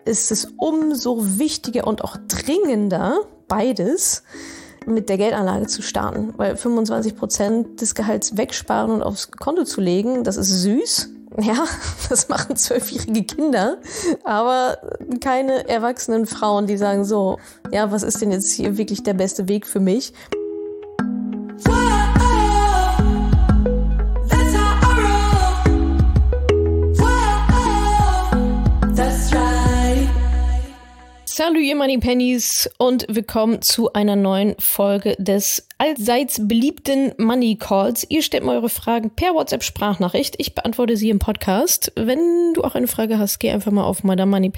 ist es umso wichtiger und auch dringender, beides mit der Geldanlage zu starten. Weil 25% des Gehalts wegsparen und aufs Konto zu legen, das ist süß. Ja, das machen 12-jährige Kinder, aber keine erwachsenen Frauen, die sagen so, ja, was ist denn jetzt hier wirklich der beste Weg für mich? Salut ihr Money Pennies und willkommen zu einer neuen Folge des allseits beliebten Money Calls. Ihr stellt mir eure Fragen per WhatsApp-Sprachnachricht. Ich beantworte sie im Podcast. Wenn du auch eine Frage hast, geh einfach mal auf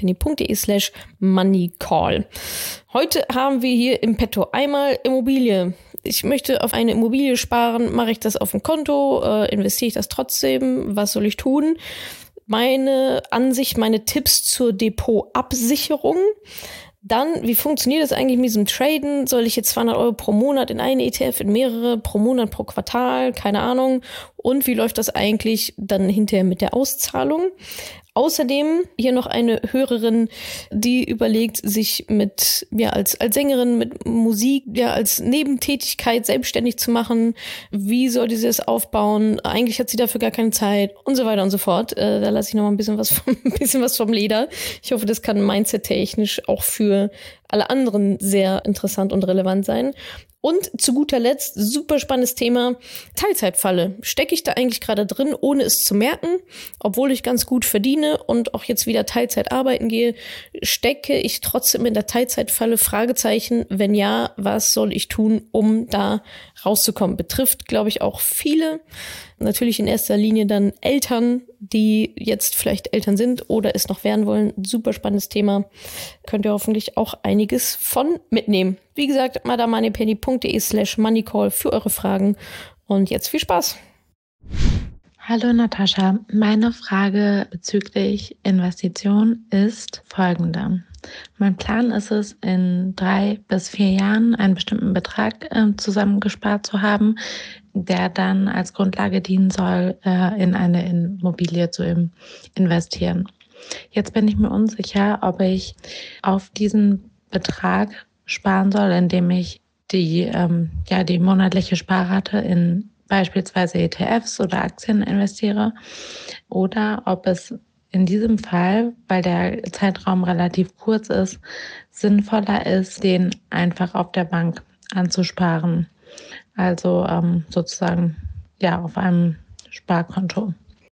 madamoneypenny.de/moneycall. Heute haben wir hier im Petto einmal Immobilie. Ich möchte auf eine Immobilie sparen. Mache ich das auf dem Konto? Investiere ich das trotzdem? Was soll ich tun? Meine Ansicht, meine Tipps zur Depotabsicherung. Dann, wie funktioniert das eigentlich mit diesem Traden? Soll ich jetzt 200 Euro pro Monat in eine ETF, in mehrere, pro Monat, pro Quartal? Keine Ahnung. Und wie läuft das eigentlich dann hinterher mit der Auszahlung? Außerdem hier noch eine Hörerin, die überlegt, sich mit, ja, als Sängerin, mit Musik, ja, als Nebentätigkeit selbstständig zu machen. Wie sollte sie das aufbauen? Eigentlich hat sie dafür gar keine Zeit und so weiter und so fort. Da lasse ich noch mal ein bisschen was vom Leder. Ich hoffe, das kann mindset-technisch auch für alle anderen sehr interessant und relevant sein. Und zu guter Letzt, super spannendes Thema, Teilzeitfalle. Stecke ich da eigentlich gerade drin, ohne es zu merken, obwohl ich ganz gut verdiene und auch jetzt wieder Teilzeit arbeiten gehe? Stecke ich trotzdem in der Teilzeitfalle? Fragezeichen. Wenn ja, was soll ich tun, um da rauszukommen? Betrifft, glaube ich, auch viele. Natürlich in erster Linie dann Eltern, die jetzt vielleicht Eltern sind oder es noch werden wollen. Super spannendes Thema. Könnt ihr hoffentlich auch einiges von mitnehmen. Wie gesagt, madamoneypenny.de/moneycall für eure Fragen. Und jetzt viel Spaß. Hallo Natascha, meine Frage bezüglich Investition ist folgende. Mein Plan ist es, in 3 bis 4 Jahren einen bestimmten Betrag zusammengespart zu haben, der dann als Grundlage dienen soll, in eine Immobilie zu investieren. Jetzt bin ich mir unsicher, ob ich auf diesen Betrag sparen soll, indem ich die monatliche Sparrate in beispielsweise ETFs oder Aktien investiere, oder ob es in diesem Fall, weil der Zeitraum relativ kurz ist, sinnvoller ist, den einfach auf der Bank anzusparen. Also sozusagen ja auf einem Sparkonto.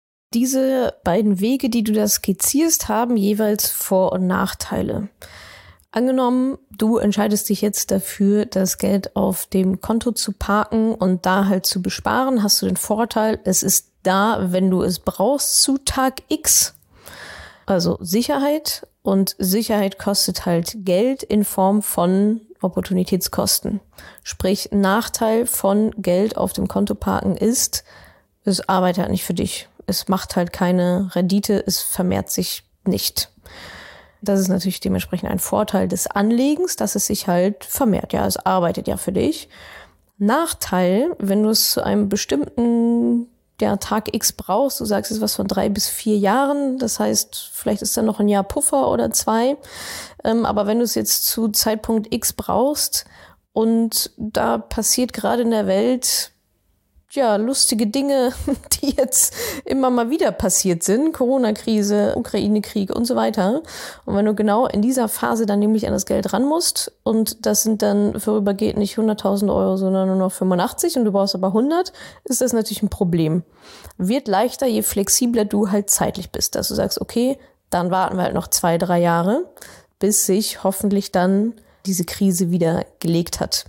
Diese beiden Wege, die du da skizzierst, haben jeweils Vor- und Nachteile. Angenommen, du entscheidest dich jetzt dafür, das Geld auf dem Konto zu parken und da halt zu besparen, hast du den Vorteil, es ist da, wenn du es brauchst, zu Tag X. Also Sicherheit, und Sicherheit kostet halt Geld in Form von Opportunitätskosten. Sprich, Nachteil von Geld auf dem Konto parken ist, es arbeitet halt nicht für dich. Es macht halt keine Rendite, es vermehrt sich nicht. Das ist natürlich dementsprechend ein Vorteil des Anlegens, dass es sich halt vermehrt. Ja, es arbeitet ja für dich. Nachteil, wenn du es zu einem bestimmten Tag X brauchst, du sagst jetzt was von 3 bis 4 Jahren, das heißt, vielleicht ist da noch ein Jahr Puffer oder 2, aber wenn du es jetzt zu Zeitpunkt X brauchst und da passiert gerade in der Welt ja lustige Dinge, die jetzt immer mal wieder passiert sind, Corona-Krise, Ukraine-Krieg und so weiter, und wenn du genau in dieser Phase dann nämlich an das Geld ran musst und das sind dann vorübergehend nicht 100.000 Euro, sondern nur noch 85 und du brauchst aber 100, ist das natürlich ein Problem. Wird leichter, je flexibler du halt zeitlich bist, dass du sagst, okay, dann warten wir halt noch 2, 3 Jahre, bis sich hoffentlich dann diese Krise wieder gelegt hat.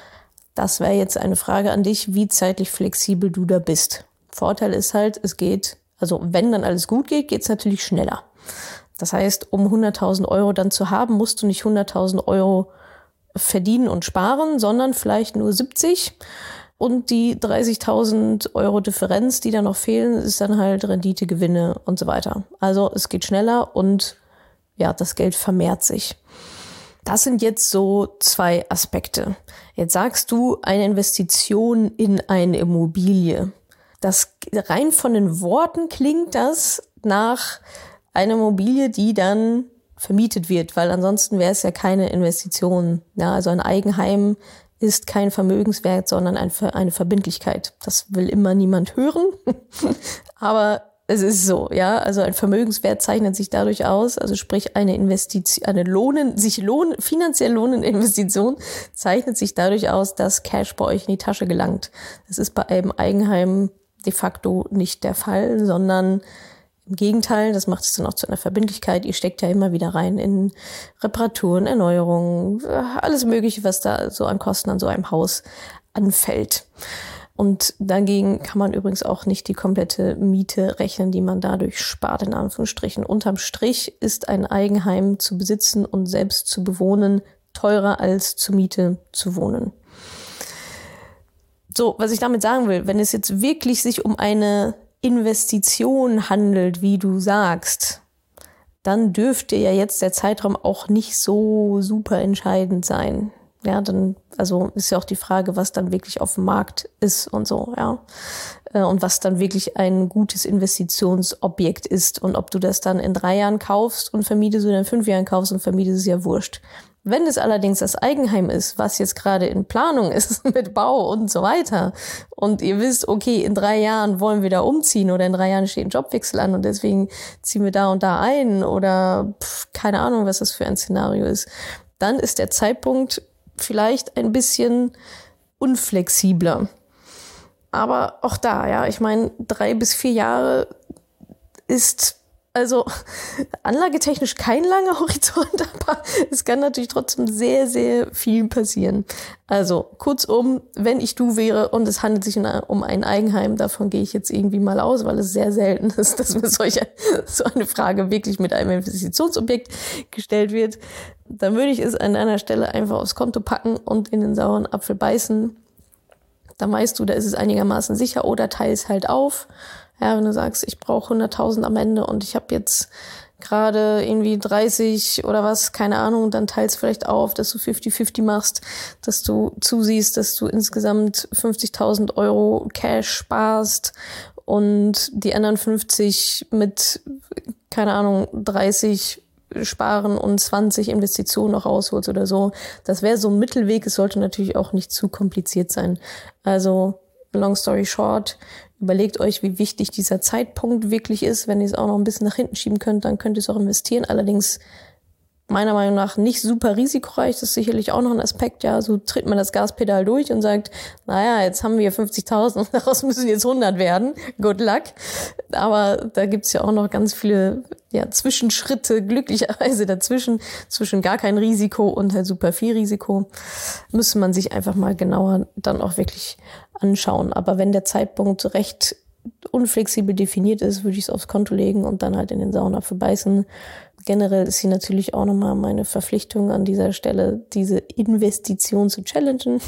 Das wäre jetzt eine Frage an dich, wie zeitlich flexibel du da bist. Vorteil ist halt, es geht, also wenn dann alles gut geht, geht es natürlich schneller. Das heißt, um 100.000 Euro dann zu haben, musst du nicht 100.000 Euro verdienen und sparen, sondern vielleicht nur 70. Und die 30.000 Euro Differenz, die da noch fehlen, ist dann halt Rendite, Gewinne und so weiter. Also es geht schneller und ja, das Geld vermehrt sich. Das sind jetzt so 2 Aspekte. Jetzt sagst du, eine Investition in eine Immobilie. Das rein von den Worten klingt das nach einer Immobilie, die dann vermietet wird, weil ansonsten wäre es ja keine Investition. Ja, also ein Eigenheim ist kein Vermögenswert, sondern eine Verbindlichkeit. Das will immer niemand hören, aber es ist so, ja. Also ein Vermögenswert zeichnet sich dadurch aus, also sprich eine Investition, finanziell lohnende Investition zeichnet sich dadurch aus, dass Cash bei euch in die Tasche gelangt. Das ist bei einem Eigenheim de facto nicht der Fall, sondern im Gegenteil, das macht es dann auch zu einer Verbindlichkeit. Ihr steckt ja immer wieder rein in Reparaturen, Erneuerungen, alles Mögliche, was da so an Kosten an so einem Haus anfällt. Und dagegen kann man übrigens auch nicht die komplette Miete rechnen, die man dadurch spart, in Anführungsstrichen. Unterm Strich ist ein Eigenheim zu besitzen und selbst zu bewohnen teurer als zur Miete zu wohnen. So, was ich damit sagen will, wenn es jetzt wirklich sich um eine Investition handelt, wie du sagst, dann dürfte ja jetzt der Zeitraum auch nicht so super entscheidend sein. Ja, dann, also ist ja auch die Frage, was dann wirklich auf dem Markt ist und so, ja. Und was dann wirklich ein gutes Investitionsobjekt ist und ob du das dann in 3 Jahren kaufst und vermietest oder in 5 Jahren kaufst und vermietest, ist ja wurscht. Wenn es allerdings das Eigenheim ist, was jetzt gerade in Planung ist mit Bau und so weiter und ihr wisst, okay, in 3 Jahren wollen wir da umziehen oder in 3 Jahren steht ein Jobwechsel an und deswegen ziehen wir da und da ein oder keine Ahnung, was das für ein Szenario ist, dann ist der Zeitpunkt vielleicht ein bisschen unflexibler. Aber auch da, ja, ich meine, 3 bis 4 Jahre ist also anlagetechnisch kein langer Horizont, aber es kann natürlich trotzdem sehr, sehr viel passieren. Also kurzum, wenn ich du wäre und es handelt sich um ein Eigenheim, davon gehe ich jetzt irgendwie mal aus, weil es sehr selten ist, dass mir so eine Frage wirklich mit einem Investitionsobjekt gestellt wird, dann würde ich es an einer Stelle einfach aufs Konto packen und in den sauren Apfel beißen. Dann weißt du, da ist es einigermaßen sicher oder teil es halt auf. Ja, wenn du sagst, ich brauche 100.000 am Ende und ich habe jetzt gerade irgendwie 30 oder was, keine Ahnung, dann teilst vielleicht auf, dass du 50-50 machst, dass du zusiehst, dass du insgesamt 50.000 Euro Cash sparst und die anderen 50 mit, keine Ahnung, 30 sparen und 20 Investitionen noch rausholst oder so. Das wäre so ein Mittelweg. Es sollte natürlich auch nicht zu kompliziert sein. Also, long story short, überlegt euch, wie wichtig dieser Zeitpunkt wirklich ist. Wenn ihr es auch noch ein bisschen nach hinten schieben könnt, dann könnt ihr es auch investieren. Allerdings meiner Meinung nach nicht super risikoreich. Das ist sicherlich auch noch ein Aspekt. Ja, so tritt man das Gaspedal durch und sagt, naja, jetzt haben wir 50.000 und daraus müssen jetzt 100 werden. Good luck. Aber da gibt's ja auch noch ganz viele Zwischenschritte, glücklicherweise dazwischen, zwischen gar kein Risiko und halt super viel Risiko. Müsste man sich einfach mal genauer dann auch wirklich anschauen. Aber wenn der Zeitpunkt recht unflexibel definiert ist, würde ich es aufs Konto legen und dann halt in den sauren Apfel beißen. Generell ist hier natürlich auch nochmal meine Verpflichtung an dieser Stelle, diese Investition zu challengen.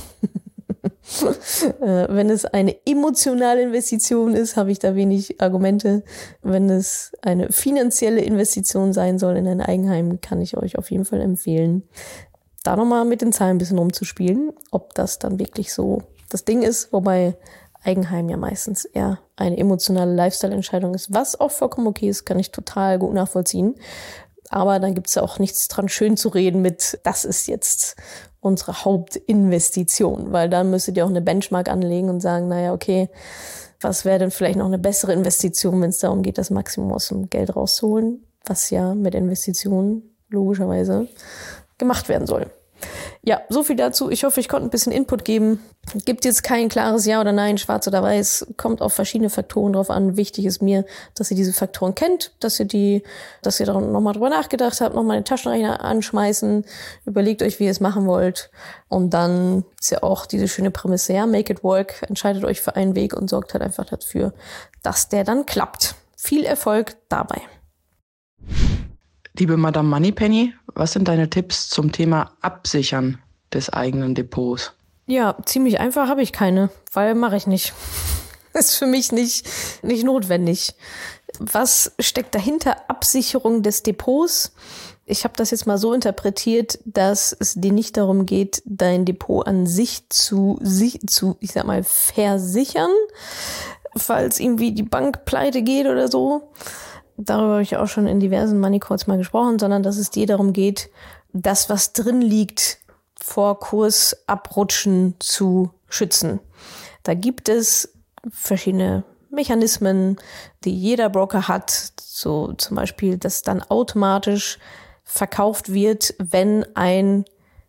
Wenn es eine emotionale Investition ist, habe ich da wenig Argumente. Wenn es eine finanzielle Investition sein soll in ein Eigenheim, kann ich euch auf jeden Fall empfehlen, da nochmal mit den Zahlen ein bisschen rumzuspielen, ob das dann wirklich so das Ding ist, wobei Eigenheim ja meistens eher eine emotionale Lifestyle-Entscheidung ist, was auch vollkommen okay ist, kann ich total gut nachvollziehen. Aber dann gibt's ja auch nichts dran schön zu reden mit, das ist jetzt unsere Hauptinvestition, weil dann müsstet ihr auch eine Benchmark anlegen und sagen, naja, okay, was wäre denn vielleicht noch eine bessere Investition, wenn es darum geht, das Maximum aus dem Geld rauszuholen, was ja mit Investitionen logischerweise gemacht werden soll. Ja, so viel dazu. Ich hoffe, ich konnte ein bisschen Input geben. Gibt jetzt kein klares Ja oder Nein, schwarz oder weiß. Kommt auf verschiedene Faktoren drauf an. Wichtig ist mir, dass ihr diese Faktoren kennt, dass ihr da nochmal drüber nachgedacht habt, nochmal den Taschenrechner anschmeißen, überlegt euch, wie ihr es machen wollt. Und dann ist ja auch diese schöne Prämisse, ja, make it work. Entscheidet euch für einen Weg und sorgt halt einfach dafür, dass der dann klappt. Viel Erfolg dabei. Liebe Madame Moneypenny, was sind deine Tipps zum Thema Absichern des eigenen Depots? Ja, ziemlich einfach habe ich keine, weil mache ich nicht. Ist für mich nicht notwendig. Was steckt dahinter? Absicherung des Depots. Ich habe das jetzt mal so interpretiert, dass es dir nicht darum geht, dein Depot an sich zu ich sag mal, versichern, falls irgendwie die Bank pleite geht oder so. darüber habe ich auch schon in diversen Money Calls mal gesprochen, sondern dass es dir darum geht, das, was drin liegt, vor Kursabrutschen zu schützen. Da gibt es verschiedene Mechanismen, die jeder Broker hat, so zum Beispiel, dass dann automatisch verkauft wird, wenn ein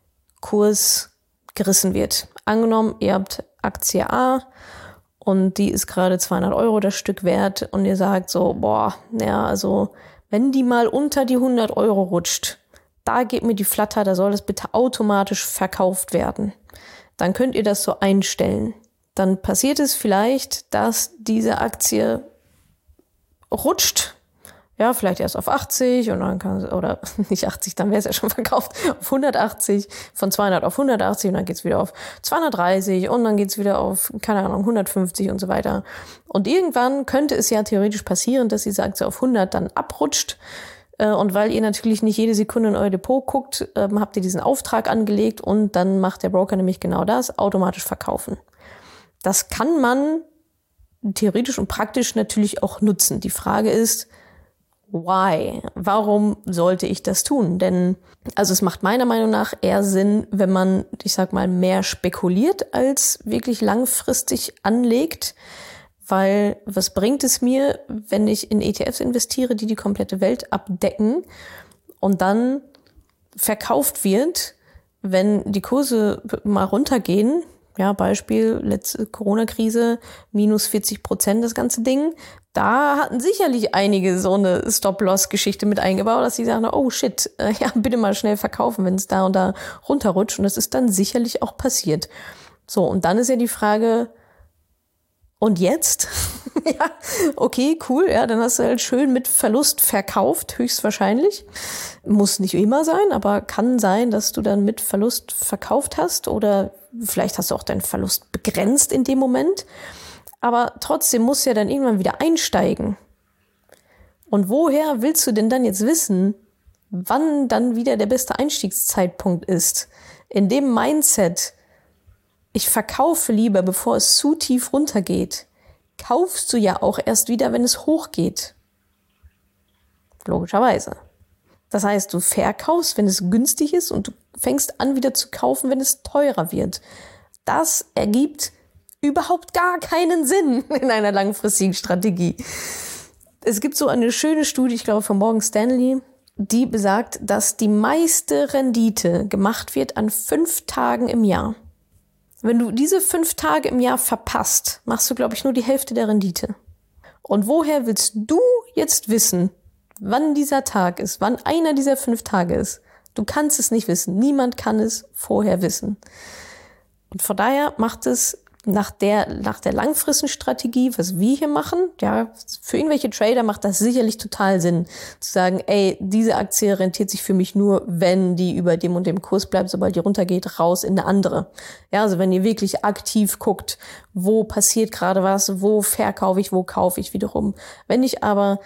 Kurs gerissen wird. Angenommen, ihr habt Aktie A und die ist gerade 200 € das Stück wert und ihr sagt so, also wenn die mal unter die 100 € rutscht, da geht mir die Flatter, da soll das bitte automatisch verkauft werden. Dann könnt ihr das so einstellen. Dann passiert es vielleicht, dass diese Aktie rutscht. Ja, vielleicht erst auf 80 und dann kann es, oder nicht 80, dann wäre es ja schon verkauft, auf 180, von 200 auf 180 und dann geht's wieder auf 230 und dann geht's wieder auf, keine Ahnung, 150 und so weiter. Und irgendwann könnte es ja theoretisch passieren, dass diese Aktie auf 100 dann abrutscht. Und weil ihr natürlich nicht jede Sekunde in euer Depot guckt, habt ihr diesen Auftrag angelegt und dann macht der Broker nämlich genau das, automatisch verkaufen. Das kann man theoretisch und praktisch natürlich auch nutzen. Die Frage ist, why? Warum sollte ich das tun? Denn, also es macht meiner Meinung nach eher Sinn, wenn man, ich sag mal, mehr spekuliert als wirklich langfristig anlegt. Weil was bringt es mir, wenn ich in ETFs investiere, die die komplette Welt abdecken und dann verkauft wird, wenn die Kurse mal runtergehen? Ja, Beispiel, letzte Corona-Krise, minus 40% das ganze Ding. Da hatten sicherlich einige so eine Stop-Loss-Geschichte mit eingebaut, dass sie sagen, oh shit, ja, bitte mal schnell verkaufen, wenn es da und da runterrutscht. Und das ist dann sicherlich auch passiert. So, und dann ist ja die Frage, und jetzt? Ja, okay, cool, ja, dann hast du halt schön mit Verlust verkauft, höchstwahrscheinlich. Muss nicht immer sein, aber kann sein, dass du dann mit Verlust verkauft hast oder vielleicht hast du auch deinen Verlust begrenzt in dem Moment. Aber trotzdem musst du ja dann irgendwann wieder einsteigen. Und woher willst du denn dann jetzt wissen, wann dann wieder der beste Einstiegszeitpunkt ist? In dem Mindset, ich verkaufe lieber, bevor es zu tief runtergeht, kaufst du ja auch erst wieder, wenn es hochgeht. Logischerweise. Das heißt, du verkaufst, wenn es günstig ist und du fängst an, wieder zu kaufen, wenn es teurer wird. Das ergibt überhaupt gar keinen Sinn in einer langfristigen Strategie. Es gibt so eine schöne Studie, ich glaube von Morgan Stanley, die besagt, dass die meiste Rendite gemacht wird an 5 Tagen im Jahr. Wenn du diese 5 Tage im Jahr verpasst, machst du, glaube ich, nur die Hälfte der Rendite. Und woher willst du jetzt wissen, wann dieser Tag ist, wann einer dieser 5 Tage ist? Du kannst es nicht wissen. Niemand kann es vorher wissen. Und von daher macht es nach der langfristigen Strategie, was wir hier machen, ja, für irgendwelche Trader macht das sicherlich total Sinn, zu sagen, ey, diese Aktie rentiert sich für mich nur, wenn die über dem und dem Kurs bleibt, sobald die runtergeht, raus in eine andere. Ja, also wenn ihr wirklich aktiv guckt, wo passiert gerade was, wo verkaufe ich, wo kaufe ich wiederum. Wenn ich aber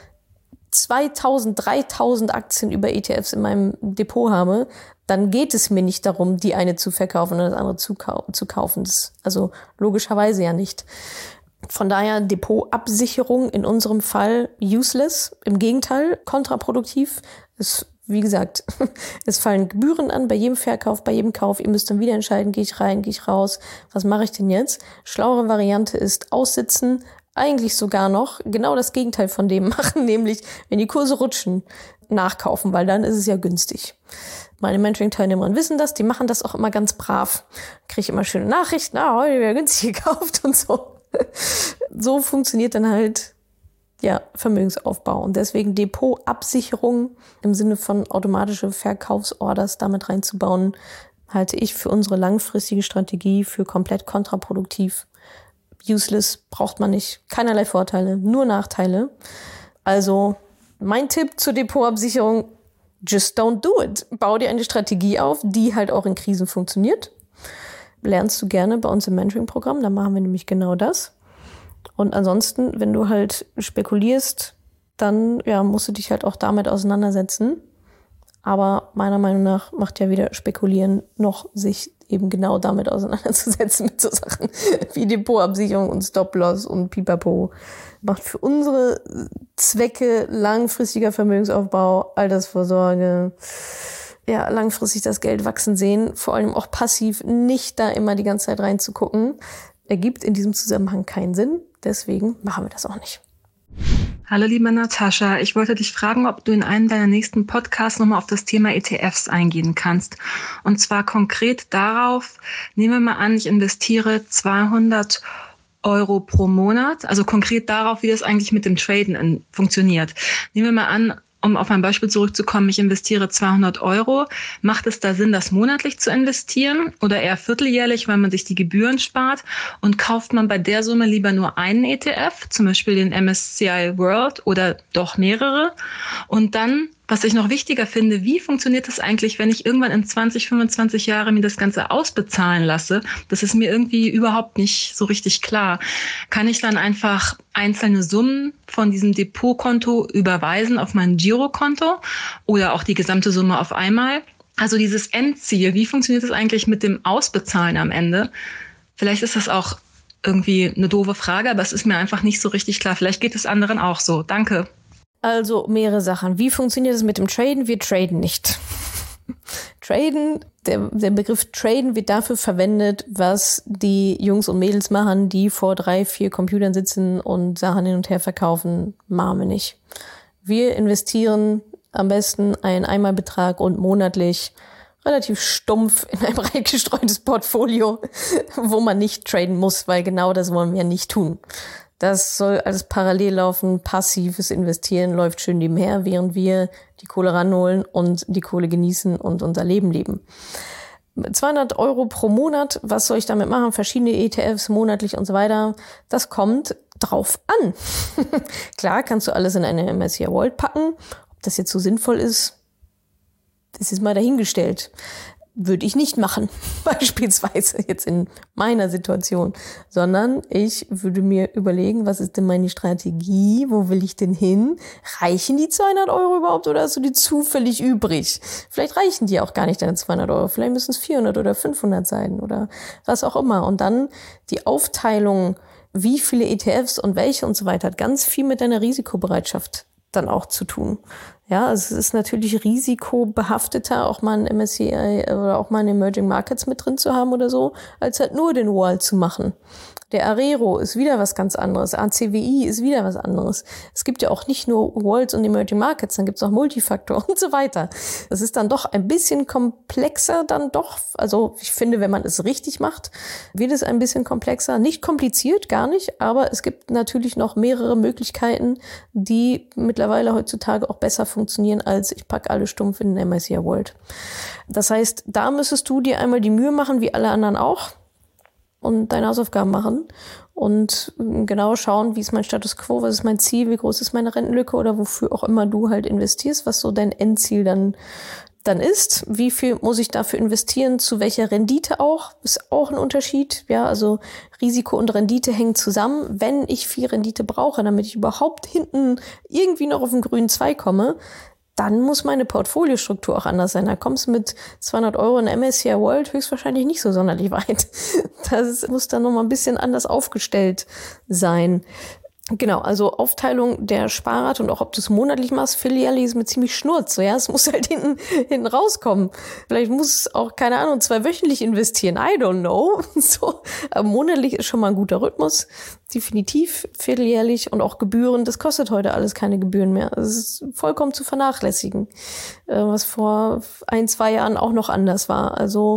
2000, 3000 Aktien über ETFs in meinem Depot habe, dann geht es mir nicht darum, die eine zu verkaufen und das andere zu kaufen. Das, also logischerweise ja nicht. Von daher Depotabsicherung in unserem Fall useless. Im Gegenteil, kontraproduktiv. Wie gesagt, es fallen Gebühren an bei jedem Verkauf, bei jedem Kauf. Ihr müsst dann wieder entscheiden, gehe ich rein, gehe ich raus. Was mache ich denn jetzt? Schlauere Variante ist aussitzen. Eigentlich sogar noch genau das Gegenteil von dem machen, nämlich wenn die Kurse rutschen, nachkaufen, weil dann ist es ja günstig. Meine Mentoring-Teilnehmer wissen das, die machen das auch immer ganz brav. Kriege ich immer schöne Nachrichten, heute wieder günstig gekauft und so. So funktioniert dann halt ja Vermögensaufbau. Und deswegen Depotabsicherung im Sinne von automatische Verkaufsorders damit reinzubauen, halte ich für unsere langfristige Strategie für komplett kontraproduktiv. Useless, braucht man nicht. Keinerlei Vorteile, nur Nachteile. Also mein Tipp zur Depotabsicherung, just don't do it. Bau dir eine Strategie auf, die halt auch in Krisen funktioniert. Lernst du gerne bei uns im Mentoring-Programm, da machen wir nämlich genau das. Und ansonsten, wenn du halt spekulierst, dann ja, musst du dich halt auch damit auseinandersetzen. Aber meiner Meinung nach macht ja weder Spekulieren noch sich eben genau damit auseinanderzusetzen mit so Sachen wie Depotabsicherung und Stop-Loss und Pipapo. Macht für unsere Zwecke langfristiger Vermögensaufbau, Altersvorsorge, ja, langfristig das Geld wachsen sehen, vor allem auch passiv, nicht da immer die ganze Zeit reinzugucken, ergibt in diesem Zusammenhang keinen Sinn. Deswegen machen wir das auch nicht. Hallo liebe Natascha, ich wollte dich fragen, ob du in einem deiner nächsten Podcasts nochmal auf das Thema ETFs eingehen kannst. Und zwar konkret darauf, nehmen wir mal an, ich investiere 200 Euro pro Monat, also konkret darauf, wie das eigentlich mit dem Traden funktioniert. Nehmen wir mal an, um auf mein Beispiel zurückzukommen, ich investiere 200 Euro. Macht es da Sinn, das monatlich zu investieren oder eher vierteljährlich, weil man sich die Gebühren spart? Und kauft man bei der Summe lieber nur einen ETF, zum Beispiel den MSCI World oder doch mehrere? Und dann, was ich noch wichtiger finde, wie funktioniert das eigentlich, wenn ich irgendwann in 20, 25 Jahren mir das Ganze ausbezahlen lasse? Das ist mir irgendwie überhaupt nicht so richtig klar. Kann ich dann einfach einzelne Summen von diesem Depotkonto überweisen auf mein Girokonto oder auch die gesamte Summe auf einmal? Also dieses Endziel, wie funktioniert das eigentlich mit dem Ausbezahlen am Ende? Vielleicht ist das auch irgendwie eine doofe Frage, aber es ist mir einfach nicht so richtig klar. Vielleicht geht es anderen auch so. Danke. Also mehrere Sachen. Wie funktioniert es mit dem Traden? Wir traden nicht. Traden, der Begriff Traden wird dafür verwendet, was die Jungs und Mädels machen, die vor 3, 4 Computern sitzen und Sachen hin und her verkaufen. Machen wir nicht. Wir investieren am besten einen Einmalbetrag und monatlich relativ stumpf in ein breit gestreutes Portfolio, wo man nicht traden muss, weil genau das wollen wir nicht tun. Das soll alles parallel laufen, passives Investieren läuft schön nebenher, während wir die Kohle ranholen und die Kohle genießen und unser Leben leben. 200 Euro pro Monat, was soll ich damit machen? Verschiedene ETFs monatlich und so weiter. Das kommt drauf an. Klar, kannst du alles in eine MSCI World packen. Ob das jetzt so sinnvoll ist, das ist mal dahingestellt. Würde ich nicht machen, beispielsweise jetzt in meiner Situation, sondern ich würde mir überlegen, was ist denn meine Strategie, wo will ich denn hin? Reichen die 200 Euro überhaupt oder hast du die zufällig übrig? Vielleicht reichen die auch gar nicht, deine 200 Euro, vielleicht müssen es 400 oder 500 sein oder was auch immer. Und dann die Aufteilung, wie viele ETFs und welche und so weiter, hat ganz viel mit deiner Risikobereitschaft dann auch zu tun. Ja, es ist natürlich risikobehafteter, auch mal ein MSCI oder auch mal in Emerging Markets mit drin zu haben oder so, als halt nur den Wall zu machen. Der Arero ist wieder was ganz anderes. ACWI ist wieder was anderes. Es gibt ja auch nicht nur Worlds und Emerging Markets, dann gibt es auch Multifaktor und so weiter. Das ist dann doch ein bisschen komplexer dann doch. Also ich finde, wenn man es richtig macht, wird es ein bisschen komplexer. Nicht kompliziert, gar nicht, aber es gibt natürlich noch mehrere Möglichkeiten, die mittlerweile heutzutage auch besser funktionieren, als ich packe alle stumpf in den MSCI World. Das heißt, da müsstest du dir einmal die Mühe machen, wie alle anderen auch, und deine Hausaufgaben machen und genau schauen, wie ist mein Status Quo, was ist mein Ziel, wie groß ist meine Rentenlücke oder wofür auch immer du halt investierst, was so dein Endziel dann ist. Wie viel muss ich dafür investieren, zu welcher Rendite auch, ist auch ein Unterschied. Ja, also Risiko und Rendite hängen zusammen. Wenn ich viel Rendite brauche, damit ich überhaupt hinten irgendwie noch auf den grünen Zweig komme, dann muss meine Portfoliostruktur auch anders sein. Da kommst du mit 200 Euro in MSCI World höchstwahrscheinlich nicht so sonderlich weit. Das muss dann nochmal ein bisschen anders aufgestellt sein. Genau, also Aufteilung der Sparrate und auch ob du es monatlich machst, vierteljährlich ist mir ziemlich schnurz. So, ja, es muss halt hinten rauskommen. Vielleicht muss es auch, keine Ahnung, 2 wöchentlich investieren. I don't know. So, aber monatlich ist schon mal ein guter Rhythmus. Definitiv vierteljährlich und auch Gebühren. Das kostet heute alles keine Gebühren mehr. Das ist vollkommen zu vernachlässigen. Was vor 1, 2 Jahren auch noch anders war. Also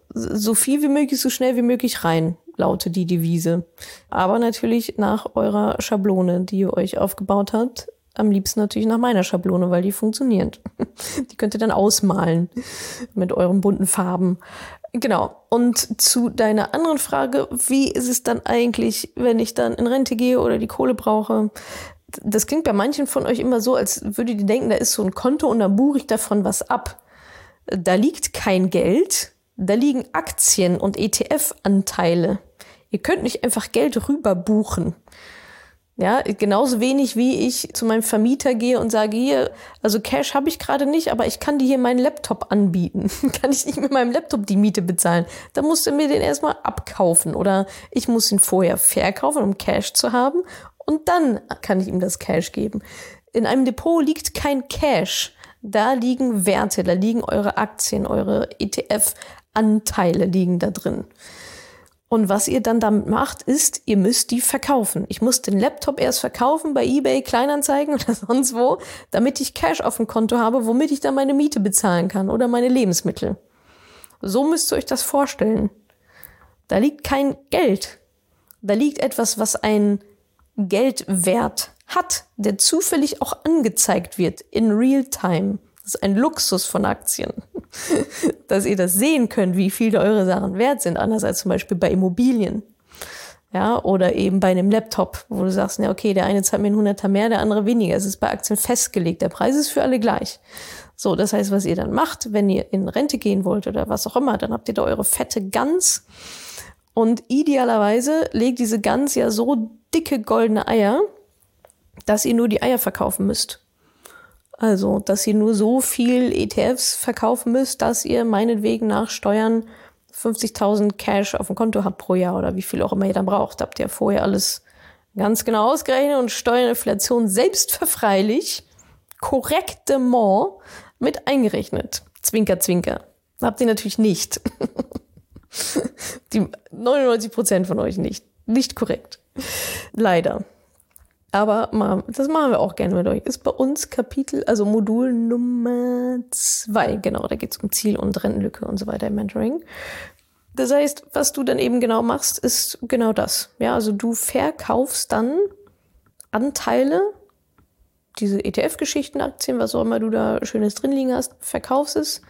so viel wie möglich, so schnell wie möglich rein, lautet die Devise. Aber natürlich nach eurer Schablone, die ihr euch aufgebaut habt. Am liebsten natürlich nach meiner Schablone, weil die funktioniert. Die könnt ihr dann ausmalen mit euren bunten Farben. Genau. Und zu deiner anderen Frage, wie ist es dann eigentlich, wenn ich dann in Rente gehe oder die Kohle brauche? Das klingt bei manchen von euch immer so, als würdet ihr denken, da ist so ein Konto und dann buche ich davon was ab. Da liegt kein Geld. Da liegen Aktien und ETF-Anteile. Ihr könnt nicht einfach Geld rüber buchen. Ja, genauso wenig wie ich zu meinem Vermieter gehe und sage, hier, also Cash habe ich gerade nicht, aber ich kann dir hier meinen Laptop anbieten. Kann ich nicht mit meinem Laptop die Miete bezahlen? Dann musst du mir den erstmal abkaufen oder ich muss ihn vorher verkaufen, um Cash zu haben und dann kann ich ihm das Cash geben. In einem Depot liegt kein Cash. Da liegen Werte, da liegen eure Aktien, eure ETF-Anteile liegen da drin. Und was ihr dann damit macht, ist, ihr müsst die verkaufen. Ich muss den Laptop erst verkaufen bei eBay, Kleinanzeigen oder sonst wo, damit ich Cash auf dem Konto habe, womit ich dann meine Miete bezahlen kann oder meine Lebensmittel. So müsst ihr euch das vorstellen. Da liegt kein Geld. Da liegt etwas, was einen Geldwert hat, der zufällig auch angezeigt wird in Realtime. Das ist ein Luxus von Aktien. Dass ihr das sehen könnt, wie viel eure Sachen wert sind, anders als zum Beispiel bei Immobilien. Ja, oder eben bei einem Laptop, wo du sagst, ja, okay, der eine zahlt mir einen Hunderter mehr, der andere weniger. Es ist bei Aktien festgelegt. Der Preis ist für alle gleich. So, das heißt, was ihr dann macht, wenn ihr in Rente gehen wollt oder was auch immer, dann habt ihr da eure fette Gans. Und idealerweise legt diese Gans ja so dicke goldene Eier, dass ihr nur die Eier verkaufen müsst. Also, dass ihr nur so viel ETFs verkaufen müsst, dass ihr meinetwegen nach Steuern 50.000 Cash auf dem Konto habt pro Jahr oder wie viel auch immer ihr dann braucht. Habt ihr vorher alles ganz genau ausgerechnet und Steuerinflation selbstverfreilich, korrektement mit eingerechnet. Zwinker, zwinker. Habt ihr natürlich nicht. Die 99% von euch nicht. Nicht korrekt. Leider. Aber das machen wir auch gerne mit euch. Ist bei uns Kapitel, also Modul Nummer 2. Genau, da geht es um Ziel- und Rentenlücke und so weiter im Mentoring. Das heißt, was du dann eben genau machst, ist genau das. Ja, also du verkaufst dann Anteile, diese ETF-Geschichten, Aktien, was auch immer du da Schönes drin liegen hast, verkaufst es,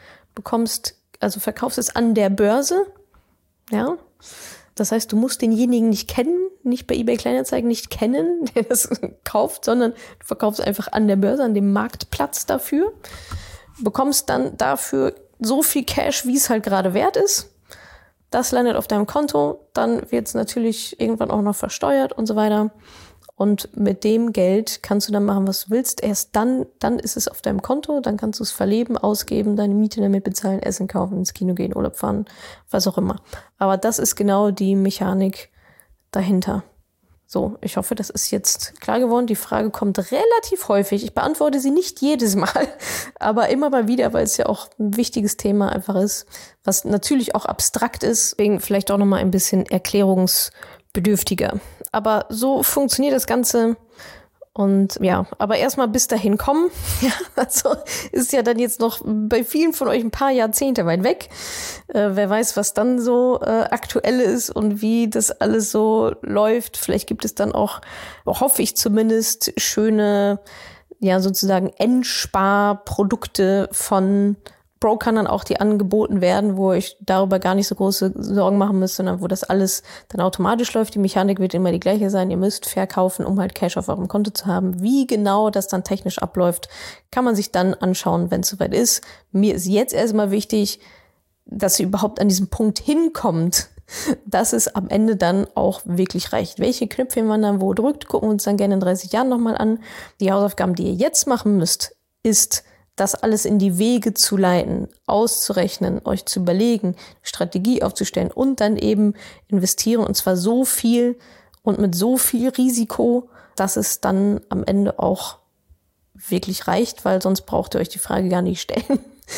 verkaufst es an der Börse. Ja. Das heißt, du musst denjenigen nicht kennen, nicht bei eBay Kleinanzeigen nicht kennen, der das kauft, sondern du verkaufst einfach an der Börse, an dem Marktplatz dafür, bekommst dann dafür so viel Cash, wie es halt gerade wert ist. Das landet auf deinem Konto, dann wird es natürlich irgendwann auch noch versteuert und so weiter. Und mit dem Geld kannst du dann machen, was du willst. Erst dann ist es auf deinem Konto, dann kannst du es verleben, ausgeben, deine Miete damit bezahlen, Essen kaufen, ins Kino gehen, Urlaub fahren, was auch immer. Aber das ist genau die Mechanik dahinter. So, ich hoffe, das ist jetzt klar geworden. Die Frage kommt relativ häufig. Ich beantworte sie nicht jedes Mal, aber immer mal wieder, weil es ja auch ein wichtiges Thema einfach ist, was natürlich auch abstrakt ist, deswegen vielleicht auch nochmal ein bisschen erklärungsbedürftiger. Aber so funktioniert das Ganze. Und ja, aber erstmal bis dahin kommen. Ja, also ist ja dann jetzt noch bei vielen von euch ein paar Jahrzehnte weit weg. Wer weiß, was dann so aktuell ist und wie das alles so läuft. Vielleicht gibt es dann auch, hoffe ich zumindest, schöne, ja, sozusagen Endsparprodukte von Brokern dann auch, die angeboten werden, wo ich darüber gar nicht so große Sorgen machen müsst, sondern wo das alles dann automatisch läuft. Die Mechanik wird immer die gleiche sein. Ihr müsst verkaufen, um halt Cash auf eurem Konto zu haben. Wie genau das dann technisch abläuft, kann man sich dann anschauen, wenn es soweit ist. Mir ist jetzt erstmal wichtig, dass ihr überhaupt an diesem Punkt hinkommt, dass es am Ende dann auch wirklich reicht. Welche Knöpfe man dann wo drückt, gucken wir uns dann gerne in 30 Jahren nochmal an. Die Hausaufgaben, die ihr jetzt machen müsst, ist, das alles in die Wege zu leiten, auszurechnen, euch zu überlegen, Strategie aufzustellen und dann eben investieren, und zwar so viel und mit so viel Risiko, dass es dann am Ende auch wirklich reicht, weil sonst braucht ihr euch die Frage gar nicht stellen.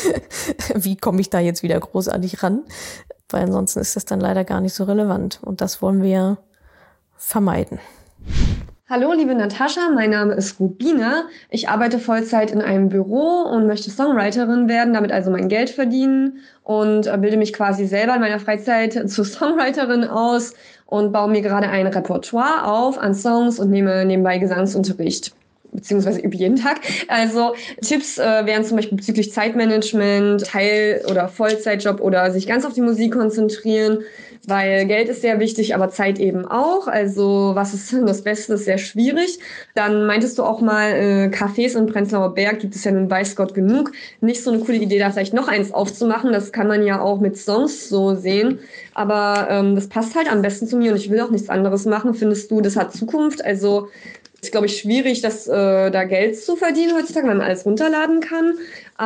Wie komme ich da jetzt wieder großartig ran? Weil ansonsten ist das dann leider gar nicht so relevant und das wollen wir vermeiden. Hallo, liebe Natascha, mein Name ist Rubina. Ich arbeite Vollzeit in einem Büro und möchte Songwriterin werden, damit also mein Geld verdienen und bilde mich quasi selber in meiner Freizeit zur Songwriterin aus und baue mir gerade ein Repertoire auf an Songs und nehme nebenbei Gesangsunterricht, beziehungsweise übe jeden Tag. Also Tipps wären zum Beispiel bezüglich Zeitmanagement, Teil- oder Vollzeitjob oder sich ganz auf die Musik konzentrieren, weil Geld ist sehr wichtig, aber Zeit eben auch. Also was ist denn das Beste, ist sehr schwierig. Dann meintest du auch mal, Cafés in Prenzlauer Berg gibt es ja nun weiß Gott genug. Nicht so eine coole Idee, da vielleicht noch eins aufzumachen. Das kann man ja auch mit Songs so sehen. Aber das passt halt am besten zu mir und ich will auch nichts anderes machen. Findest du, das hat Zukunft? Also Es ist, glaube ich, schwierig, da Geld zu verdienen heutzutage, weil man alles runterladen kann,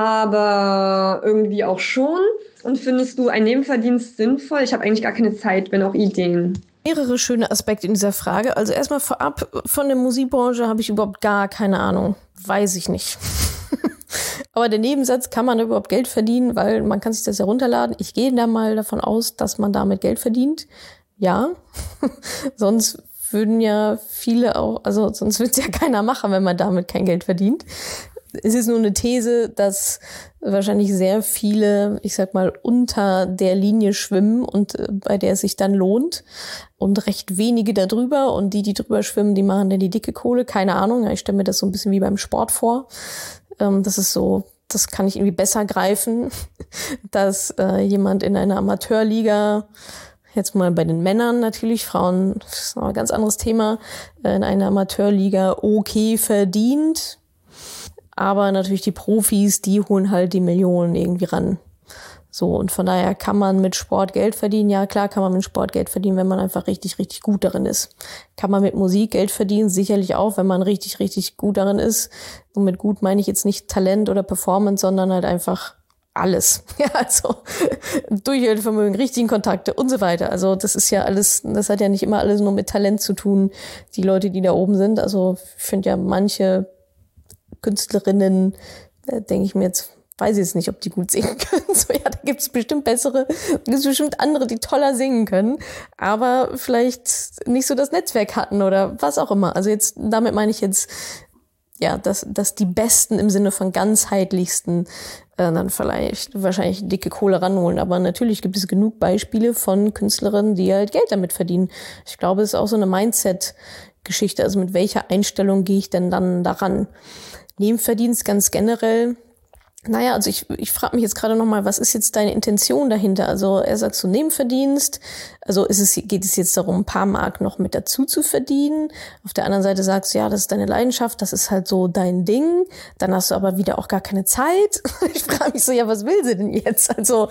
aber irgendwie auch schon. Und findest du einen Nebenverdienst sinnvoll? Ich habe eigentlich gar keine Zeit, wenn auch Ideen. Mehrere schöne Aspekte in dieser Frage. Also erstmal vorab, von der Musikbranche habe ich überhaupt gar keine Ahnung. Weiß ich nicht. Aber der Nebensatz, kann man da überhaupt Geld verdienen, weil man kann sich das ja runterladen. Ich gehe da mal davon aus, dass man damit Geld verdient. Ja, sonst würden ja viele auch, also sonst wird es ja keiner machen, wenn man damit kein Geld verdient. Es ist nur eine These, dass wahrscheinlich sehr viele, ich sag mal, unter der Linie schwimmen und bei der es sich dann lohnt und recht wenige da drüber und die drüber schwimmen, die machen dann die dicke Kohle, keine Ahnung. Ich stelle mir das so ein bisschen wie beim Sport vor. Das ist so, das kann ich irgendwie besser greifen, dass jemand in einer Amateurliga, jetzt mal bei den Männern natürlich, Frauen, das ist noch ein ganz anderes Thema, in einer Amateurliga okay verdient. Aber natürlich die Profis, die holen halt die Millionen irgendwie ran. So, und von daher kann man mit Sport Geld verdienen. Ja, klar kann man mit Sport Geld verdienen, wenn man einfach richtig, richtig gut darin ist. Kann man mit Musik Geld verdienen? Sicherlich auch, wenn man richtig, richtig gut darin ist. Und mit gut meine ich jetzt nicht Talent oder Performance, sondern halt einfach alles. Ja, also Durchhaltevermögen, richtigen Kontakte und so weiter. Also das ist ja alles, das hat ja nicht immer alles nur mit Talent zu tun, die Leute, die da oben sind. Also ich finde ja manche Künstlerinnen, denke ich mir jetzt, weiß ich jetzt nicht, ob die gut singen können. So, ja, da gibt es bestimmt bessere, da gibt es bestimmt andere, die toller singen können, aber vielleicht nicht so das Netzwerk hatten oder was auch immer. Also jetzt, damit meine ich jetzt, ja, dass die Besten im Sinne von ganzheitlichsten dann vielleicht wahrscheinlich dicke Kohle ranholen. Aber natürlich gibt es genug Beispiele von Künstlerinnen, die halt Geld damit verdienen. Ich glaube, es ist auch so eine Mindset-Geschichte. Also mit welcher Einstellung gehe ich denn dann daran? Nebenverdienst ganz generell. Naja, also ich frage mich jetzt gerade nochmal, was ist jetzt deine Intention dahinter? Also er sagt so Nebenverdienst, also geht es jetzt darum, ein paar Mark noch mit dazu zu verdienen? Auf der anderen Seite sagst du, ja, das ist deine Leidenschaft, das ist halt so dein Ding. Dann hast du aber wieder auch gar keine Zeit. Ich frage mich so, ja, was will sie denn jetzt? Also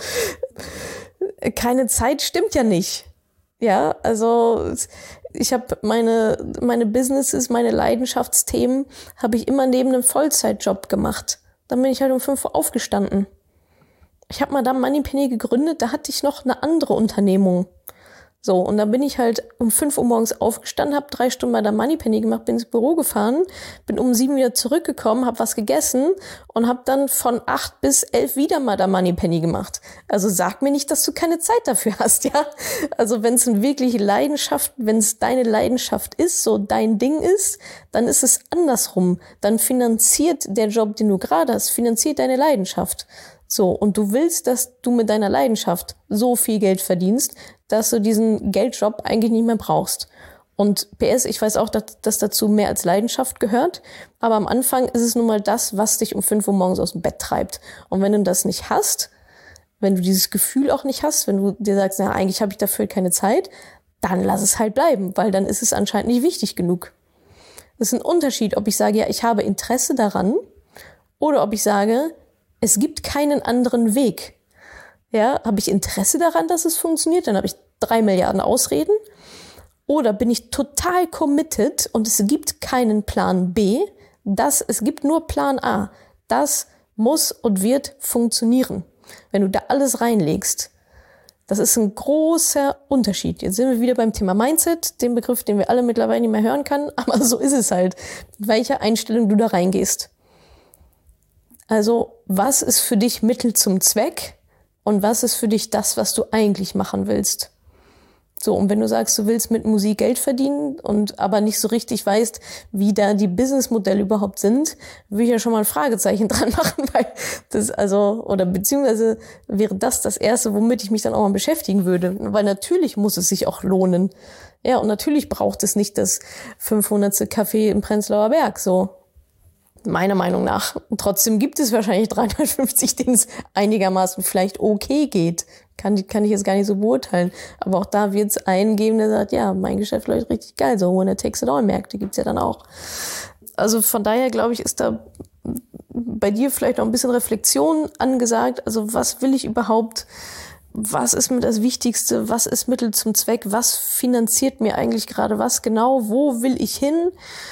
keine Zeit stimmt ja nicht. Ja, also ich habe meine Businesses, meine Leidenschaftsthemen habe ich immer neben einem Vollzeitjob gemacht. Dann bin ich halt um 5 Uhr aufgestanden. Ich habe Madame Moneypenny gegründet, da hatte ich noch eine andere Unternehmung. So, und dann bin ich halt um 5 Uhr morgens aufgestanden, habe 3 Stunden Madame Moneypenny gemacht, bin ins Büro gefahren, bin um 7 wieder zurückgekommen, habe was gegessen und habe dann von 8 bis 11 wieder Madame Moneypenny gemacht. Also sag mir nicht, dass du keine Zeit dafür hast, ja? Also wenn es wirklich Leidenschaft, wenn es deine Leidenschaft ist, so dein Ding ist, dann ist es andersrum. Dann finanziert der Job, den du gerade hast, finanziert deine Leidenschaft. So, und du willst, dass du mit deiner Leidenschaft so viel Geld verdienst, dass du diesen Geldjob eigentlich nicht mehr brauchst. Und PS, ich weiß auch, dass dazu mehr als Leidenschaft gehört, aber am Anfang ist es nun mal das, was dich um 5 Uhr morgens aus dem Bett treibt. Und wenn du das nicht hast, wenn du dieses Gefühl auch nicht hast, wenn du dir sagst, na, eigentlich habe ich dafür keine Zeit, dann lass es halt bleiben, weil dann ist es anscheinend nicht wichtig genug. Das ist ein Unterschied, ob ich sage, ja, ich habe Interesse daran, oder ob ich sage, es gibt keinen anderen Weg. Ja, habe ich Interesse daran, dass es funktioniert? Dann habe ich 3 Milliarden Ausreden. Oder bin ich total committed und es gibt keinen Plan B? Es gibt nur Plan A. Das muss und wird funktionieren. Wenn du da alles reinlegst, das ist ein großer Unterschied. Jetzt sind wir wieder beim Thema Mindset, dem Begriff, den wir alle mittlerweile nicht mehr hören können. Aber so ist es halt, mit welcher Einstellung du da reingehst. Also, was ist für dich Mittel zum Zweck und was ist für dich das, was du eigentlich machen willst? So, und wenn du sagst, du willst mit Musik Geld verdienen und aber nicht so richtig weißt, wie da die Businessmodelle überhaupt sind, will ich ja schon mal ein Fragezeichen dran machen, weil das beziehungsweise wäre das Erste, womit ich mich dann auch mal beschäftigen würde. Weil natürlich muss es sich auch lohnen. Ja, und natürlich braucht es nicht das 500. Café im Prenzlauer Berg, so. Meiner Meinung nach. Und trotzdem gibt es wahrscheinlich 350, denen es einigermaßen vielleicht okay geht. Kann ich jetzt gar nicht so beurteilen. Aber auch da wird es einen geben, der sagt, ja, mein Geschäft läuft richtig geil. So Winner takes it all Märkte gibt's ja dann auch. Also von daher, glaube ich, ist da bei dir vielleicht noch ein bisschen Reflexion angesagt. Also was will ich überhaupt? Was ist mir das Wichtigste? Was ist Mittel zum Zweck? Was finanziert mir eigentlich gerade was genau? Wo will ich hin?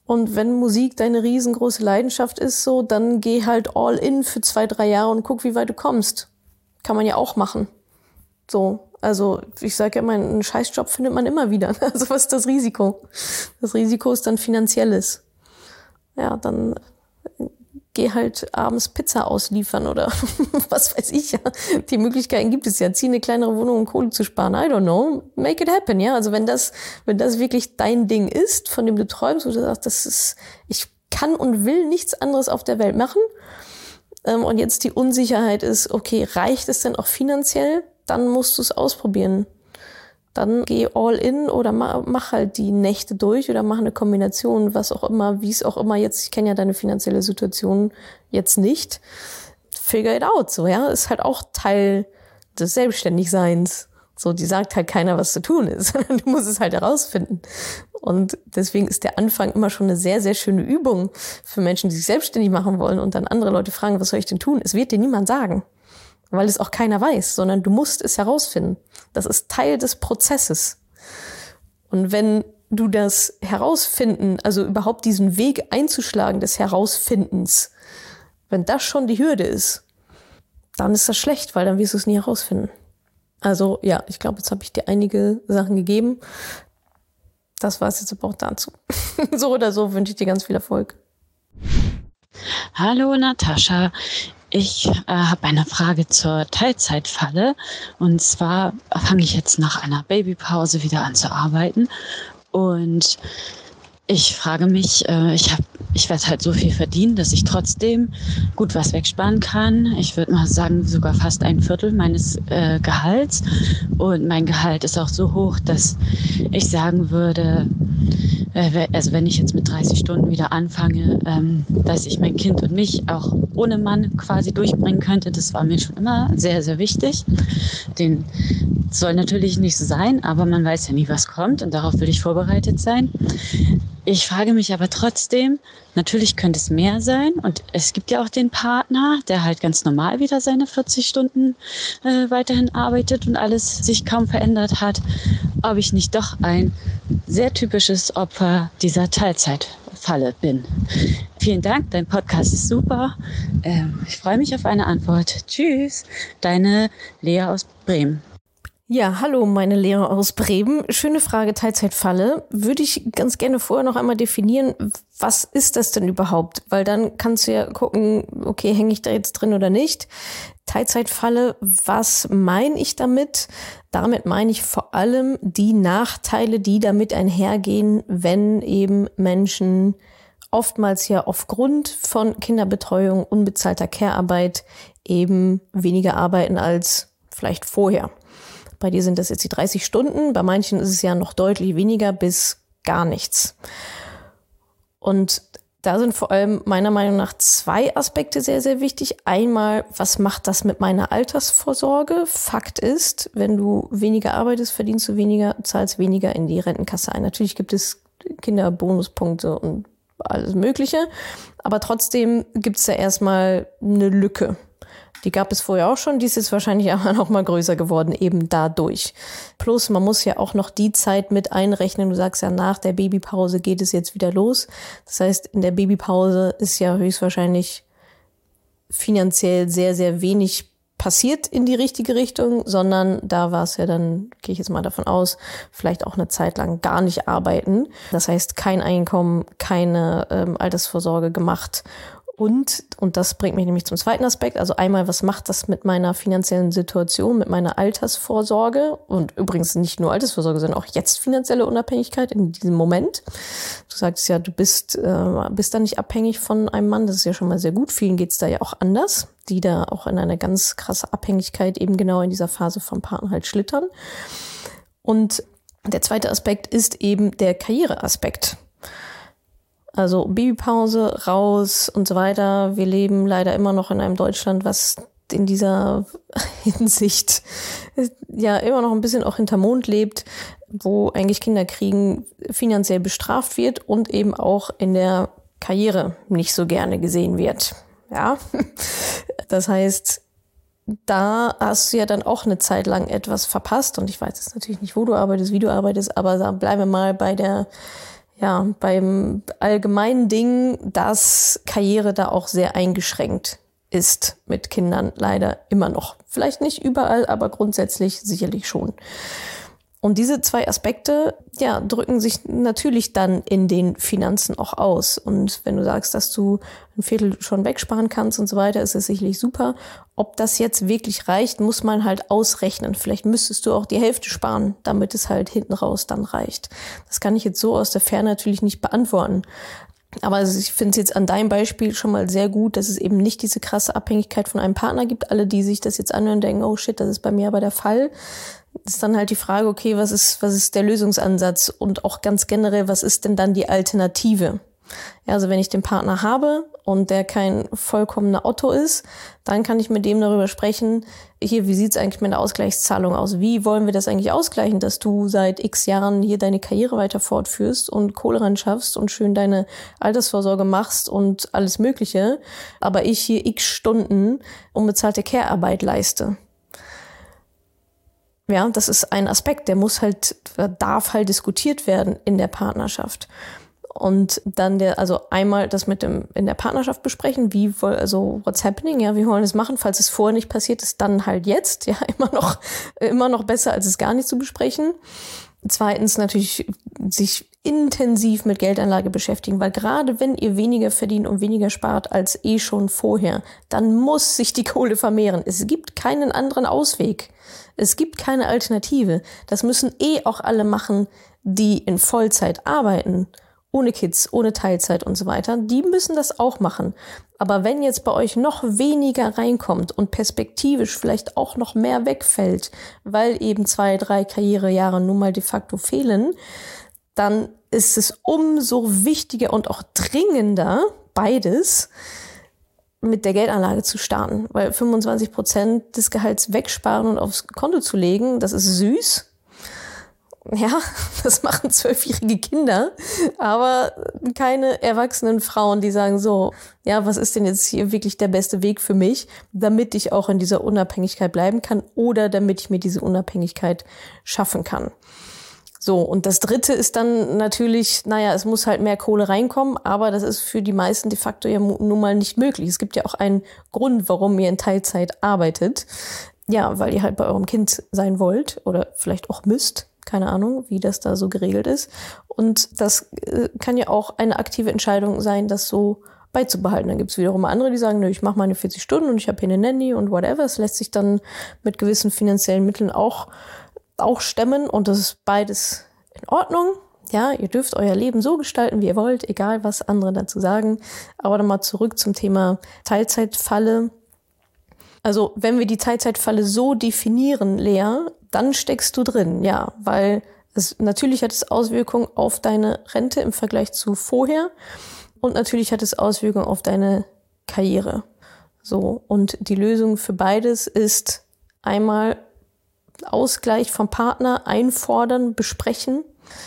Und wenn Musik deine riesengroße Leidenschaft ist, so, dann geh halt all in für 2-3 Jahre und guck, wie weit du kommst. Kann man ja auch machen. So, also ich sage ja immer, einen Scheißjob findet man immer wieder. Also was ist das Risiko? Das Risiko ist dann finanzielles. Ja, dann geh halt abends Pizza ausliefern oder was weiß ich. Ja. Die Möglichkeiten gibt es ja. Zieh eine kleinere Wohnung, um Kohle zu sparen. I don't know. Make it happen, ja. Also wenn das wirklich dein Ding ist, von dem du träumst, wo du sagst, ich kann und will nichts anderes auf der Welt machen. Und jetzt die Unsicherheit ist, okay, reicht es denn auch finanziell? Dann musst du es ausprobieren. Dann geh all in oder mach halt die Nächte durch oder mach eine Kombination, was auch immer, wie es auch immer jetzt, ich kenne ja deine finanzielle Situation jetzt nicht. Figure it out, so, ja. Ist halt auch Teil des Selbstständigseins. So, die sagt halt keiner, was zu tun ist. Du musst es halt herausfinden. Und deswegen ist der Anfang immer schon eine sehr, sehr schöne Übung für Menschen, die sich selbstständig machen wollen und dann andere Leute fragen, was soll ich denn tun? Es wird dir niemand sagen. Weil es auch keiner weiß, sondern du musst es herausfinden. Das ist Teil des Prozesses. Und wenn du das herausfinden, also überhaupt diesen Weg einzuschlagen des Herausfindens, wenn das schon die Hürde ist, dann ist das schlecht, weil dann wirst du es nie herausfinden. Also ja, ich glaube, jetzt habe ich dir einige Sachen gegeben. Das war es jetzt aber auch dazu. So oder so wünsche ich dir ganz viel Erfolg. Hallo Natascha. Ich habe eine Frage zur Teilzeitfalle. Und zwar fange ich jetzt nach einer Babypause wieder an zu arbeiten. Und ich frage mich, ich werde halt so viel verdienen, dass ich trotzdem gut was wegsparen kann. Ich würde mal sagen, sogar fast 1/4 meines Gehalts. Und mein Gehalt ist auch so hoch, dass ich sagen würde, also wenn ich jetzt mit 30 Stunden wieder anfange, dass ich mein Kind und mich auch ohne Mann quasi durchbringen könnte, das war mir schon immer sehr, sehr wichtig. Den soll natürlich nicht so sein, aber man weiß ja nie, was kommt und darauf will ich vorbereitet sein. Ich frage mich aber trotzdem, natürlich könnte es mehr sein und es gibt ja auch den Partner, der halt ganz normal wieder seine 40 Stunden weiterhin arbeitet und alles sich kaum verändert hat, ob ich nicht doch ein sehr typisches Opfer dieser Teilzeitfalle bin. Vielen Dank, dein Podcast ist super. Ich freue mich auf eine Antwort. Tschüss, deine Lea aus Bremen. Ja, hallo, meine Lea aus Bremen. Schöne Frage, Teilzeitfalle. Würde ich ganz gerne vorher noch einmal definieren, was ist das denn überhaupt? Weil dann kannst du ja gucken, okay, hänge ich da jetzt drin oder nicht? Teilzeitfalle, was meine ich damit? Damit meine ich vor allem die Nachteile, die damit einhergehen, wenn eben Menschen oftmals ja aufgrund von Kinderbetreuung, unbezahlter Care-Arbeit eben weniger arbeiten als vielleicht vorher. Bei dir sind das jetzt die 30 Stunden, bei manchen ist es ja noch deutlich weniger bis gar nichts. Und da sind vor allem meiner Meinung nach 2 Aspekte sehr, sehr wichtig. Einmal, was macht das mit meiner Altersvorsorge? Fakt ist, wenn du weniger arbeitest, verdienst du weniger, zahlst weniger in die Rentenkasse ein. Natürlich gibt es Kinderbonuspunkte und alles Mögliche, aber trotzdem gibt es da erstmal eine Lücke. Die gab es vorher auch schon, die ist jetzt wahrscheinlich aber noch mal größer geworden, eben dadurch. Plus, man muss ja auch noch die Zeit mit einrechnen. Du sagst ja, nach der Babypause geht es jetzt wieder los. Das heißt, in der Babypause ist ja höchstwahrscheinlich finanziell sehr, sehr wenig passiert in die richtige Richtung, sondern da war es ja dann, gehe ich jetzt mal davon aus, vielleicht auch eine Zeit lang gar nicht arbeiten. Das heißt, kein Einkommen, keine Altersvorsorge gemacht. Und das bringt mich nämlich zum zweiten Aspekt. Also einmal, was macht das mit meiner finanziellen Situation, mit meiner Altersvorsorge? Und übrigens nicht nur Altersvorsorge, sondern auch jetzt finanzielle Unabhängigkeit in diesem Moment. Du sagst ja, du bist da nicht abhängig von einem Mann. Das ist ja schon mal sehr gut. Vielen geht's da ja auch anders, die da auch in eine ganz krasse Abhängigkeit eben genau in dieser Phase vom Partner halt schlittern. Und der zweite Aspekt ist eben der Karriereaspekt. Also Babypause, raus und so weiter. Wir leben leider immer noch in einem Deutschland, was in dieser Hinsicht ja immer noch ein bisschen auch hinterm Mond lebt, wo eigentlich Kinderkriegen finanziell bestraft wird und eben auch in der Karriere nicht so gerne gesehen wird. Ja, das heißt, da hast du ja dann auch eine Zeit lang etwas verpasst und ich weiß jetzt natürlich nicht, wo du arbeitest, wie du arbeitest, aber bleiben wir mal bei der beim allgemeinen Ding, dass Karriere da auch sehr eingeschränkt ist mit Kindern, leider immer noch. Vielleicht nicht überall, aber grundsätzlich sicherlich schon. Und diese 2 Aspekte, drücken sich natürlich dann in den Finanzen auch aus. Und wenn du sagst, dass du ein Viertel schon wegsparen kannst und so weiter, ist es sicherlich super. Ob das jetzt wirklich reicht, muss man halt ausrechnen. Vielleicht müsstest du auch die Hälfte sparen, damit es halt hinten raus dann reicht. Das kann ich jetzt so aus der Ferne natürlich nicht beantworten. Aber ich finde es jetzt an deinem Beispiel schon mal sehr gut, dass es eben nicht diese krasse Abhängigkeit von einem Partner gibt. Alle, die sich das jetzt anhören, denken, oh shit, das ist bei mir aber der Fall. Das ist dann halt die Frage, okay, was ist der Lösungsansatz? Und auch ganz generell, was ist denn dann die Alternative? Ja, also wenn ich den Partner habe und der kein vollkommener Otto ist, dann kann ich mit dem darüber sprechen, hier, wie sieht's eigentlich mit der Ausgleichszahlung aus? Wie wollen wir das eigentlich ausgleichen, dass du seit x Jahren hier deine Karriere weiter fortführst und Kohle ran schaffst und schön deine Altersvorsorge machst und alles Mögliche, aber ich hier x Stunden unbezahlte Care-Arbeit leiste? Ja, das ist ein Aspekt, der darf halt diskutiert werden in der Partnerschaft. Und dann einmal das in der Partnerschaft besprechen, what's happening, wie wollen wir das machen, falls es vorher nicht passiert ist, dann halt jetzt, immer noch besser, als es gar nicht zu besprechen. Zweitens natürlich sich intensiv mit Geldanlage beschäftigen, weil gerade wenn ihr weniger verdient und weniger spart als schon vorher, dann muss sich die Kohle vermehren. Es gibt keinen anderen Ausweg. Es gibt keine Alternative. Das müssen auch alle machen, die in Vollzeit arbeiten, ohne Kids, ohne Teilzeit und so weiter. Die müssen das auch machen. Aber wenn jetzt bei euch noch weniger reinkommt und perspektivisch vielleicht auch noch mehr wegfällt, weil eben 2, 3 Karrierejahre nun mal de facto fehlen, dann ist es umso wichtiger und auch dringender, beides mit der Geldanlage zu starten. Weil 25% des Gehalts wegsparen und aufs Konto zu legen, das ist süß. Ja, das machen 12-jährige Kinder, aber keine erwachsenen Frauen, die sagen so, was ist denn jetzt hier wirklich der beste Weg für mich, damit ich auch in dieser Unabhängigkeit bleiben kann oder damit ich mir diese Unabhängigkeit schaffen kann. So, und das Dritte ist dann natürlich, es muss halt mehr Kohle reinkommen, aber das ist für die meisten de facto ja nun mal nicht möglich. Es gibt ja auch einen Grund, warum ihr in Teilzeit arbeitet. Ja, weil ihr halt bei eurem Kind sein wollt oder vielleicht auch müsst. Keine Ahnung, wie das da so geregelt ist. Und das kann ja auch eine aktive Entscheidung sein, das so beizubehalten. Dann gibt es wiederum andere, die sagen, ich mache meine 40 Stunden und ich habe hier eine Nanny und whatever. Es lässt sich dann mit gewissen finanziellen Mitteln auch stemmen und das ist beides in Ordnung. Ja, ihr dürft euer Leben so gestalten, wie ihr wollt, egal was andere dazu sagen. Aber dann mal zurück zum Thema Teilzeitfalle. Also wenn wir die Teilzeitfalle so definieren, Lea, dann steckst du drin, weil natürlich hat es Auswirkungen auf deine Rente im Vergleich zu vorher und natürlich hat es Auswirkungen auf deine Karriere. So, und die Lösung für beides ist einmal Ausgleich vom Partner einfordern, besprechen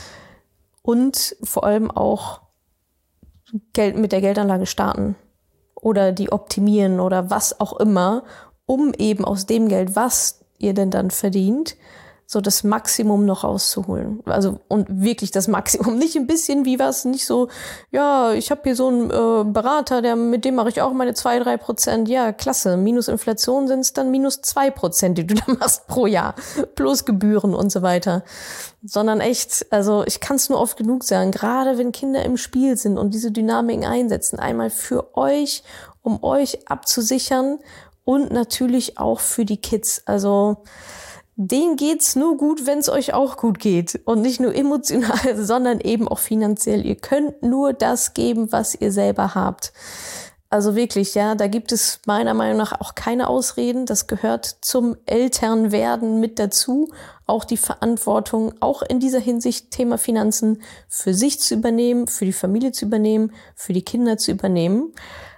und vor allem auch Geld mit der Geldanlage starten oder die optimieren oder was auch immer, um eben aus dem Geld, was ihr denn dann verdient, so das Maximum noch rauszuholen. Also und wirklich das Maximum, nicht ein bisschen wie was, nicht so, ich habe hier so einen Berater, mit dem mache ich auch meine 2-3%. Ja, klasse, minus Inflation sind es dann minus 2%, die du da machst pro Jahr, plus Gebühren und so weiter. Sondern echt, also ich kann es nur oft genug sagen, gerade wenn Kinder im Spiel sind und diese Dynamiken einsetzen, einmal für euch, um euch abzusichern und natürlich auch für die Kids. Also denen geht's nur gut, wenn es euch auch gut geht. Und nicht nur emotional, sondern eben auch finanziell. Ihr könnt nur das geben, was ihr selber habt. Also wirklich, da gibt es meiner Meinung nach auch keine Ausreden. Das gehört zum Elternwerden mit dazu. Auch die Verantwortung, auch in dieser Hinsicht Thema Finanzen, für sich zu übernehmen, für die Familie zu übernehmen, für die Kinder zu übernehmen.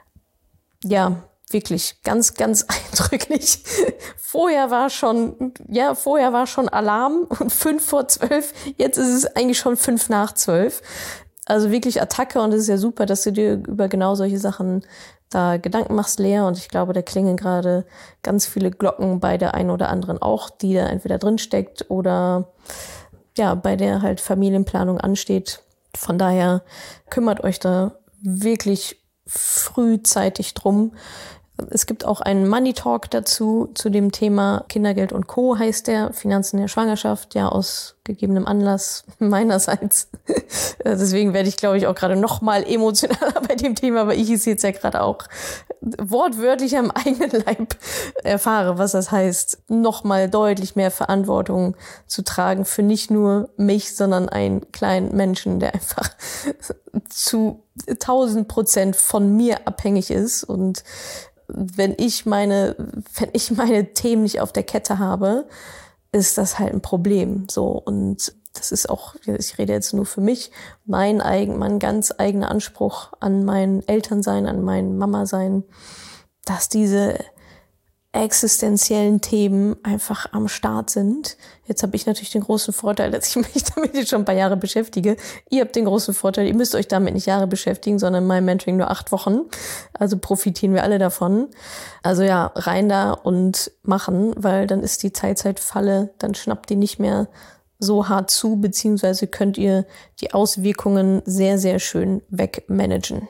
Ja, wirklich ganz, ganz eindrücklich. Vorher war schon Alarm und 11:55. Jetzt ist es eigentlich schon 11:55. Also wirklich Attacke und es ist ja super, dass du dir über genau solche Sachen da Gedanken machst, Lea. Und ich glaube, da klingen gerade ganz viele Glocken bei der einen oder anderen auch, die da entweder drin steckt oder bei der halt Familienplanung ansteht. Von daher kümmert euch da wirklich frühzeitig drum. Es gibt auch einen Money Talk dazu, zu dem Thema Kindergeld und Co. heißt der, Finanzen der Schwangerschaft, ja aus gegebenem Anlass meinerseits. Deswegen werde ich, glaube ich, auch gerade noch mal emotionaler bei dem Thema, weil ich es jetzt ja gerade auch wortwörtlich am eigenen Leib erfahre, was das heißt, noch mal deutlich mehr Verantwortung zu tragen für nicht nur mich, sondern einen kleinen Menschen, der einfach zu 1000% von mir abhängig ist. Und wenn ich meine Themen nicht auf der Kette habe, ist das halt ein Problem. So, und das ist auch, ich rede jetzt nur für mich, mein ganz eigener Anspruch an mein Elternsein, an mein Mama-Sein, dass diese existenziellen Themen einfach am Start sind. Jetzt habe ich natürlich den großen Vorteil, dass ich mich damit jetzt schon ein paar Jahre beschäftige. Ihr habt den großen Vorteil, ihr müsst euch damit nicht Jahre beschäftigen, sondern mein Mentoring nur 8 Wochen. Also profitieren wir alle davon. Also ja, rein da und machen, weil dann ist die Teilzeitfalle, dann schnappt die nicht mehr so hart zu, beziehungsweise könnt ihr die Auswirkungen sehr, sehr schön wegmanagen.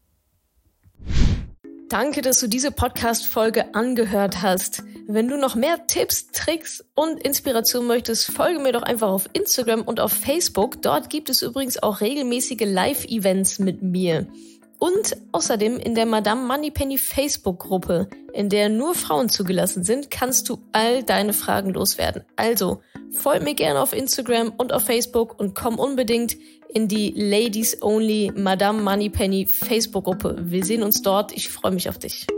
Danke, dass du diese Podcast-Folge angehört hast. Wenn du noch mehr Tipps, Tricks und Inspiration möchtest, folge mir doch einfach auf Instagram und auf Facebook. Dort gibt es übrigens auch regelmäßige Live-Events mit mir. Und außerdem in der Madame Moneypenny Facebook-Gruppe, in der nur Frauen zugelassen sind, kannst du all deine Fragen loswerden. Also, folg mir gerne auf Instagram und auf Facebook und komm unbedingt in die Ladies Only Madame Moneypenny Facebook-Gruppe. Wir sehen uns dort. Ich freue mich auf dich.